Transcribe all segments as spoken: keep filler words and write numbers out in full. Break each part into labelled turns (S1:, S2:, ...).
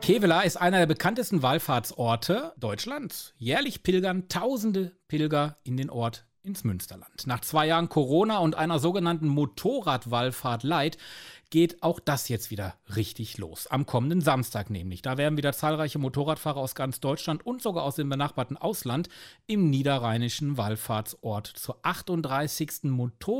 S1: Kevela ist einer der bekanntesten Wallfahrtsorte Deutschlands. Jährlich pilgern tausende Pilger in den Ort ins Münsterland. Nach zwei Jahren Corona und einer sogenannten Motorradwallfahrt Light geht auch das jetzt wieder richtig los. Am kommenden Samstag nämlich. Da werden wieder zahlreiche Motorradfahrer aus ganz Deutschland und sogar aus dem benachbarten Ausland im niederrheinischen Wallfahrtsort zur achtunddreißigsten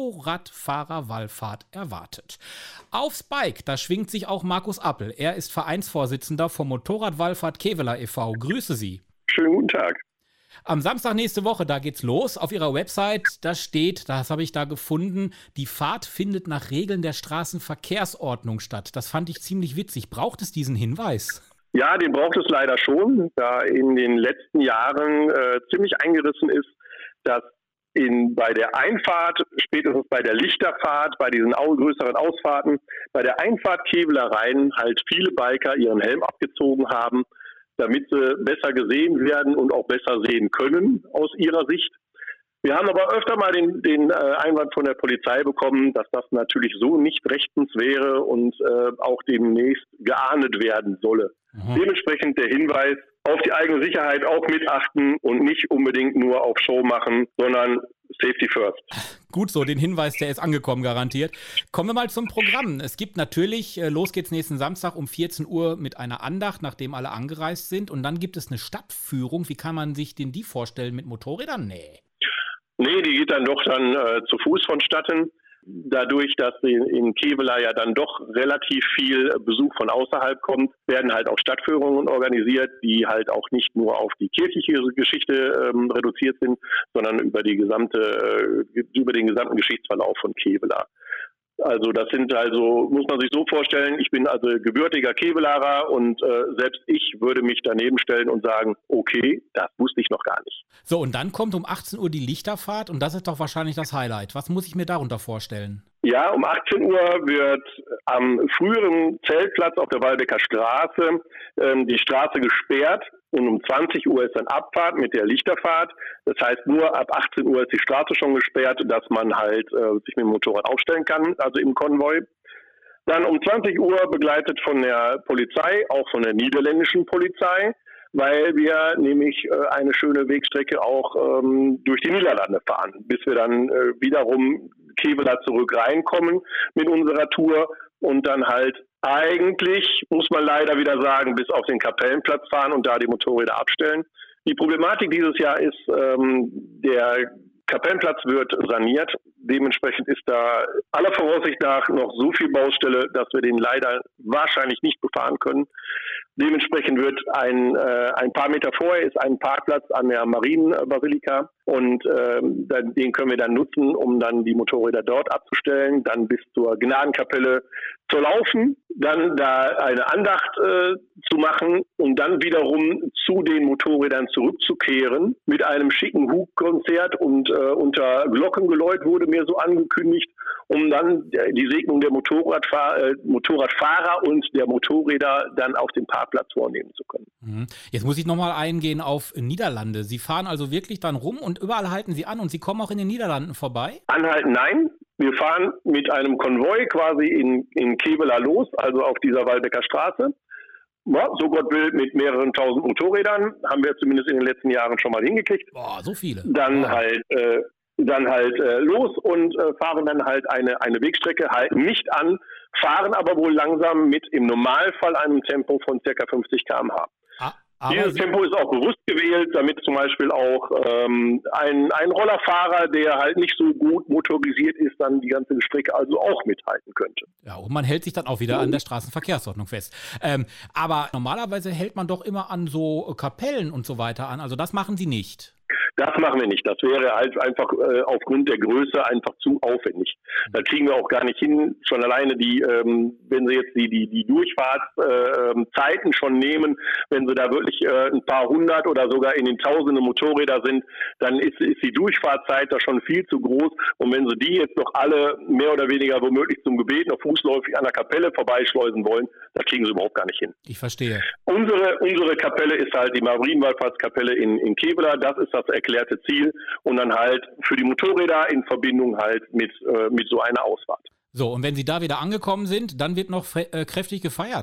S1: Motorradfahrerwallfahrt erwartet. Aufs Bike, da schwingt sich auch Markus Appel. Er ist Vereinsvorsitzender vom Motorradwallfahrt Kevela e V Grüße Sie.
S2: Schönen guten Tag.
S1: Am Samstag nächste Woche, da geht's los. Auf Ihrer Website, da steht, das habe ich da gefunden, die Fahrt findet nach Regeln der Straßenverkehrsordnung statt. Das fand ich ziemlich witzig. Braucht es diesen Hinweis?
S2: Ja, den braucht es leider schon, da in den letzten Jahren äh, ziemlich eingerissen ist, dass in, bei der Einfahrt, spätestens bei der Lichterfahrt, bei diesen au- größeren Ausfahrten, bei der Einfahrt Kevela rein halt viele Biker ihren Helm abgezogen haben, damit sie besser gesehen werden und auch besser sehen können aus ihrer Sicht. Wir haben aber öfter mal den, den äh, Einwand von der Polizei bekommen, dass das natürlich so nicht rechtens wäre und äh, auch demnächst geahndet werden solle. Mhm. Dementsprechend der Hinweis, auf die eigene Sicherheit auch mitachten und nicht unbedingt nur auf Show machen, sondern Safety first.
S1: Gut so, den Hinweis, der ist angekommen, garantiert. Kommen wir mal zum Programm. Es gibt natürlich, äh, los geht's nächsten Samstag um vierzehn Uhr mit einer Andacht, nachdem alle angereist sind. Und dann gibt es eine Stadtführung. Wie kann man sich denn die vorstellen mit Motorrädern? Nee.
S2: Nee, die geht dann doch dann äh, zu Fuß vonstatten. Dadurch, dass in, in Kevela ja dann doch relativ viel Besuch von außerhalb kommt, werden halt auch Stadtführungen organisiert, die halt auch nicht nur auf die kirchliche Geschichte ähm, reduziert sind, sondern über die gesamte, äh, über den gesamten Geschichtsverlauf von Kevela. Also das sind also, muss man sich so vorstellen, ich bin also gebürtiger Kevelarer und äh, selbst ich würde mich daneben stellen und sagen, okay, das wusste ich noch gar nicht.
S1: So, und dann kommt um achtzehn Uhr die Lichterfahrt und das ist doch wahrscheinlich das Highlight. Was muss ich mir darunter vorstellen?
S2: Ja, um achtzehn Uhr wird am früheren Zeltplatz auf der Waldecker Straße ähm, die Straße gesperrt und um zwanzig Uhr ist dann Abfahrt mit der Lichterfahrt. Das heißt, nur ab achtzehn Uhr ist die Straße schon gesperrt, dass man halt äh, sich mit dem Motorrad aufstellen kann, also im Konvoi. Dann um zwanzig Uhr begleitet von der Polizei, auch von der niederländischen Polizei, weil wir nämlich äh, eine schöne Wegstrecke auch ähm, durch die Niederlande fahren, bis wir dann äh, wiederum Kevela zurück reinkommen mit unserer Tour und dann halt eigentlich, muss man leider wieder sagen, bis auf den Kapellenplatz fahren und da die Motorräder abstellen. Die Problematik dieses Jahr ist, ähm, der Kapellenplatz wird saniert. Dementsprechend ist da aller Voraussicht nach noch so viel Baustelle, dass wir den leider wahrscheinlich nicht befahren können. Dementsprechend wird ein, äh, ein paar Meter vorher ist ein Parkplatz an der Marienbasilika und äh, dann, den können wir dann nutzen, um dann die Motorräder dort abzustellen, dann bis zur Gnadenkapelle zu laufen, dann da eine Andacht äh, zu machen und dann wiederum zu den Motorrädern zurückzukehren mit einem schicken Hubkonzert und äh, unter Glockengeläut wurde mir so angekündigt, um dann die Segnung der Motorradfahr- äh, Motorradfahrer und der Motorräder dann auf dem Parkplatz vornehmen zu können.
S1: Jetzt muss ich nochmal eingehen auf Niederlande. Sie fahren also wirklich dann rum und überall halten Sie an und Sie kommen auch in den Niederlanden vorbei?
S2: Anhalten, nein. Wir fahren mit einem Konvoi quasi in, in Kevela los, also auf dieser Waldecker Straße. Ja, so Gott will, mit mehreren tausend Motorrädern, haben wir zumindest in den letzten Jahren schon mal hingekriegt.
S1: Boah, so viele.
S2: Dann
S1: Boah.
S2: halt äh, dann halt äh, los und äh, fahren dann halt eine, eine Wegstrecke, halten nicht an, fahren aber wohl langsam mit im Normalfall einem Tempo von ca. fünfzig Kilometer pro Stunde.
S1: Ah, aber
S2: Dieses
S1: Sie-
S2: Tempo ist auch bewusst gewählt, damit zum Beispiel auch ähm, ein, ein Rollerfahrer, der halt nicht so gut motorisiert ist, dann die ganze Strecke also auch mithalten könnte.
S1: Ja, und man hält sich dann auch wieder an der Straßenverkehrsordnung fest. Ähm, aber normalerweise hält man doch immer an so Kapellen und so weiter an. Also das machen Sie nicht.
S2: Das machen wir nicht. Das wäre halt einfach äh, aufgrund der Größe einfach zu aufwendig. Da kriegen wir auch gar nicht hin. Schon alleine die, ähm, wenn Sie jetzt die die die Durchfahrtszeiten äh, schon nehmen, wenn Sie da wirklich äh, ein paar hundert oder sogar in den Tausenden Motorräder sind, dann ist, ist die Durchfahrtzeit da schon viel zu groß. Und wenn Sie die jetzt noch alle mehr oder weniger womöglich zum Gebet noch fußläufig an der Kapelle vorbeischleusen wollen, da kriegen Sie überhaupt gar nicht hin.
S1: Ich verstehe.
S2: Unsere unsere Kapelle ist halt die Marienwallfahrtskapelle in in Kevela. Das ist das erklärte Ziel und dann halt für die Motorräder in Verbindung halt mit, äh, mit so einer Ausfahrt.
S1: So, und wenn Sie da wieder angekommen sind, dann wird noch fe- äh, kräftig gefeiert.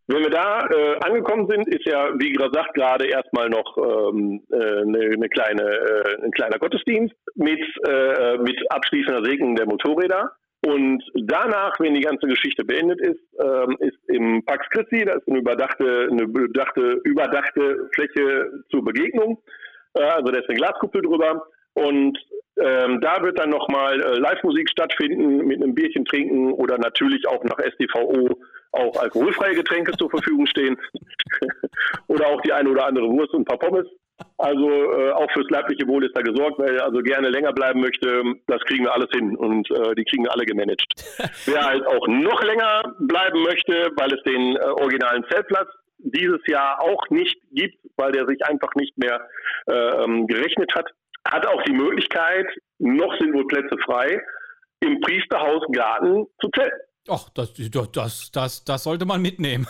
S2: Wenn wir da äh, angekommen sind, ist ja, wie gesagt, gerade erstmal noch ähm, äh, eine, eine kleine, äh, ein kleiner Gottesdienst mit, äh, mit abschließender Segnung der Motorräder. Und danach, wenn die ganze Geschichte beendet ist, ähm, ist im Pax Christi, das ist eine überdachte, eine überdachte, überdachte Fläche zur Begegnung. Äh, also da ist eine Glaskuppel drüber. Und ähm, da wird dann nochmal äh, Live-Musik stattfinden, mit einem Bierchen trinken oder natürlich auch nach S t V O auch alkoholfreie Getränke zur Verfügung stehen. Oder auch die eine oder andere Wurst und ein paar Pommes. Also äh, auch fürs leibliche Wohl ist da gesorgt, wer also gerne länger bleiben möchte, das kriegen wir alles hin und äh, die kriegen wir alle gemanagt. Wer halt auch noch länger bleiben möchte, weil es den äh, originalen Zeltplatz dieses Jahr auch nicht gibt, weil der sich einfach nicht mehr äh, gerechnet hat, hat auch die Möglichkeit, noch sind wohl Plätze frei, im Priesterhausgarten zu zelten.
S1: Ach, das, das, das, das sollte man mitnehmen.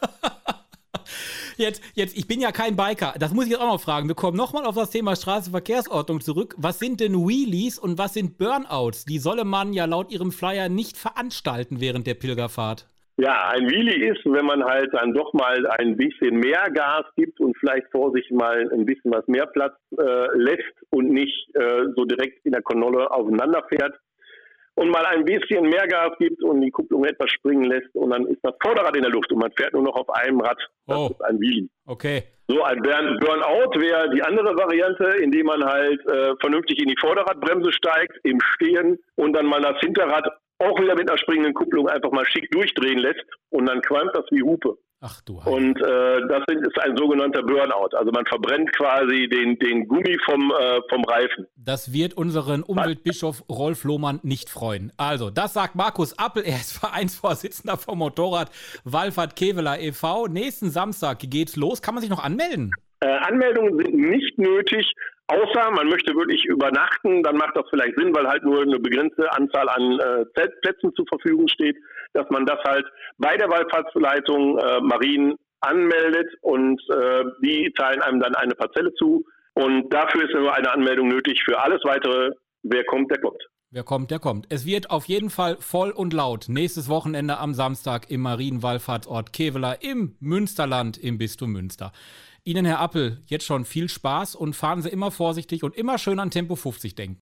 S1: Jetzt, jetzt, ich bin ja kein Biker, das muss ich jetzt auch noch fragen. Wir kommen nochmal auf das Thema Straßenverkehrsordnung zurück. Was sind denn Wheelies und was sind Burnouts? Die solle man ja laut Ihrem Flyer nicht veranstalten während der Pilgerfahrt.
S2: Ja, ein Wheelie ist, wenn man halt dann doch mal ein bisschen mehr Gas gibt und vielleicht vor sich mal ein bisschen was mehr Platz äh, lässt und nicht äh, so direkt in der Kanolle aufeinander fährt. Und mal ein bisschen mehr Gas gibt und die Kupplung etwas springen lässt und dann ist das Vorderrad in der Luft und man fährt nur noch auf einem Rad. Das
S1: oh.
S2: ist ein Wheelie.
S1: Okay.
S2: So ein Burn Burnout wäre die andere Variante, indem man halt äh, vernünftig in die Vorderradbremse steigt, im Stehen und dann mal das Hinterrad auch wieder mit einer springenden Kupplung einfach mal schick durchdrehen lässt und dann qualmt das wie Hupe.
S1: Ach du Heilige.
S2: Und äh, das ist ein sogenannter Burnout. Also man verbrennt quasi den, den Gummi vom, äh, vom Reifen.
S1: Das wird unseren Umweltbischof Rolf Lohmann nicht freuen. Also, das sagt Markus Appel, er ist Vereinsvorsitzender vom Motorrad Wallfahrt Kevela e V Nächsten Samstag geht's los. Kann man sich noch anmelden?
S2: Äh, Anmeldungen sind nicht nötig, außer man möchte wirklich übernachten. Dann macht das vielleicht Sinn, weil halt nur eine begrenzte Anzahl an äh, Zeltplätzen zur Verfügung steht, dass man das halt bei der Wallfahrtsleitung äh, Marien anmeldet und äh, die teilen einem dann eine Parzelle zu. Und dafür ist nur eine Anmeldung nötig. Für alles Weitere, wer kommt, der kommt.
S1: Wer kommt, der kommt. Es wird auf jeden Fall voll und laut nächstes Wochenende am Samstag im Marienwallfahrtsort Kevela im Münsterland im Bistum Münster. Ihnen, Herr Appel, jetzt schon viel Spaß und fahren Sie immer vorsichtig und immer schön an Tempo fünfzig denken.